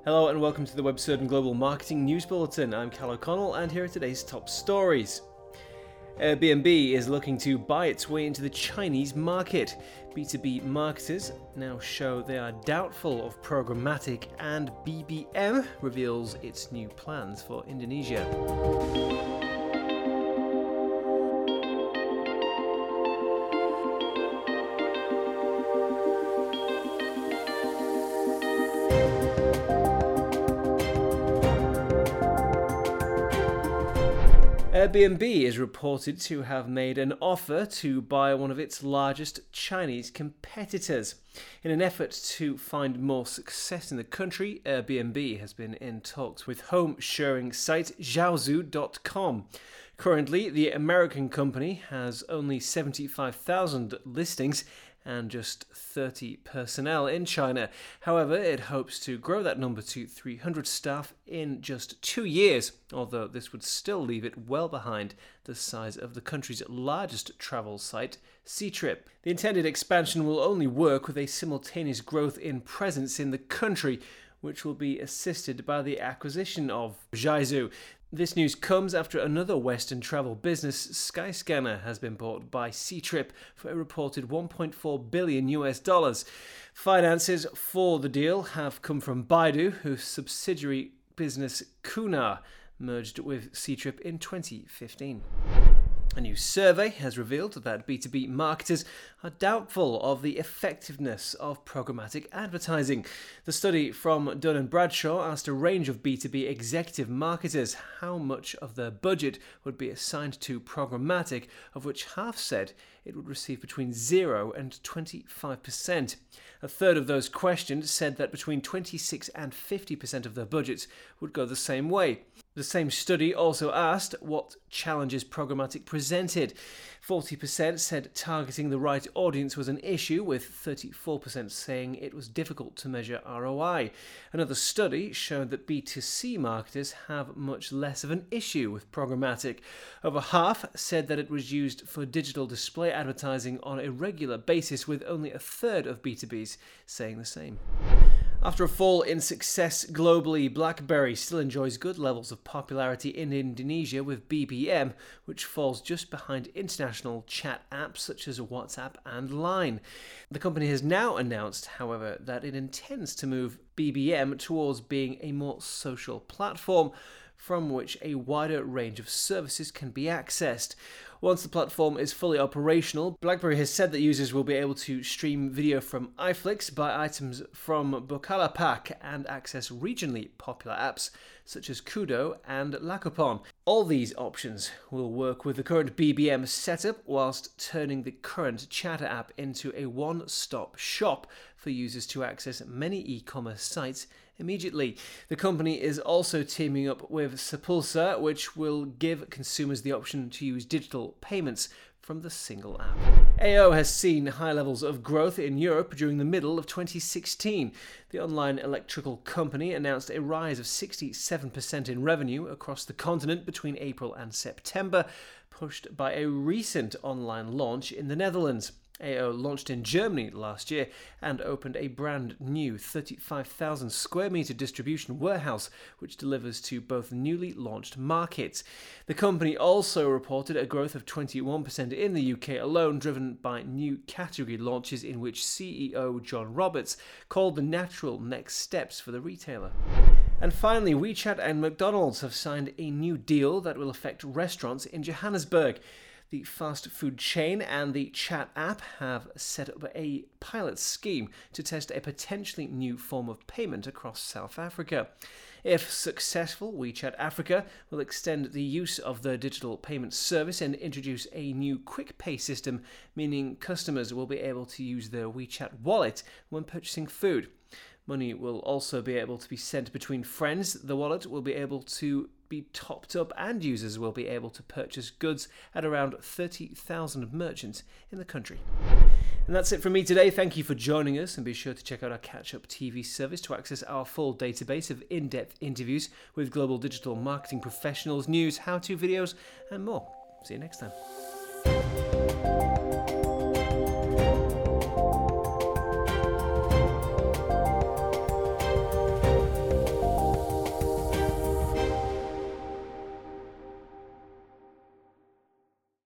Hello and welcome to the Websurfing Global Marketing News Bulletin. I'm Cal O'Connell and here are today's top stories. Airbnb is looking to buy its way into the Chinese market. B2B marketers now show they are doubtful of programmatic, and BBM reveals its new plans for Indonesia. Airbnb is reported to have made an offer to buy one of its largest Chinese competitors. In an effort to find more success in the country, Airbnb has been in talks with home-sharing site Zhaozu.com. Currently, the American company has only 75,000 listings and just 30 personnel in China. However, it hopes to grow that number to 300 staff in just 2 years, although this would still leave it well behind the size of the country's largest travel site, Ctrip. The intended expansion will only work with a simultaneous growth in presence in the country, which will be assisted by the acquisition of Zhaozu. This news comes after another Western travel business, Skyscanner, has been bought by Ctrip for a reported $1.4 billion. Finances for the deal have come from Baidu, whose subsidiary business Qunar merged with Ctrip in 2015. A new survey has revealed that B2B marketers are doubtful of the effectiveness of programmatic advertising. The study from Dun & Bradshaw asked a range of B2B executive marketers how much of their budget would be assigned to programmatic, of which half said it would receive between 0 and 25%. A third of those questioned said that between 26 and 50% of their budgets would go the same way. The same study also asked what challenges programmatic presented. 40% said targeting the right audience was an issue, with 34% saying it was difficult to measure ROI. Another study showed that B2C marketers have much less of an issue with programmatic. Over half said that it was used for digital display advertising on a regular basis, with only a third of B2Bs saying the same. After a fall in success globally, BlackBerry still enjoys good levels of popularity in Indonesia, with BBM, which falls just behind international chat apps such as WhatsApp and Line. The company has now announced, however, that it intends to move BBM towards being a more social platform from which a wider range of services can be accessed. Once the platform is fully operational, BlackBerry has said that users will be able to stream video from iFlix, buy items from Bukalapak, and access regionally popular apps such as Kudo and Lakupon. All these options will work with the current BBM setup, whilst turning the current Chatter app into a one-stop shop for users to access many e-commerce sites immediately. The company is also teaming up with Sepulsa, which will give consumers the option to use digital payments from the single app. AO has seen high levels of growth in Europe during the middle of 2016. The online electrical company announced a rise of 67% in revenue across the continent between April and September, pushed by a recent online launch in the Netherlands. AO launched in Germany last year and opened a brand new 35,000 square meter distribution warehouse, which delivers to both newly launched markets. The company also reported a growth of 21% in the UK alone, driven by new category launches in which CEO John Roberts called the natural next steps for the retailer. And finally, WeChat and McDonald's have signed a new deal that will affect restaurants in Johannesburg. The fast food chain and the chat app have set up a pilot scheme to test a potentially new form of payment across South Africa. If successful, WeChat Africa will extend the use of the digital payment service and introduce a new quick pay system, meaning customers will be able to use their WeChat wallet when purchasing food. Money will also be able to be sent between friends. The wallet will be able to be topped up, and users will be able to purchase goods at around 30,000 merchants in the country. And that's it from me today. Thank you for joining us, and be sure to check out our Catch-Up TV service to access our full database of in-depth interviews with global digital marketing professionals, news, how-to videos, and more. See you next time.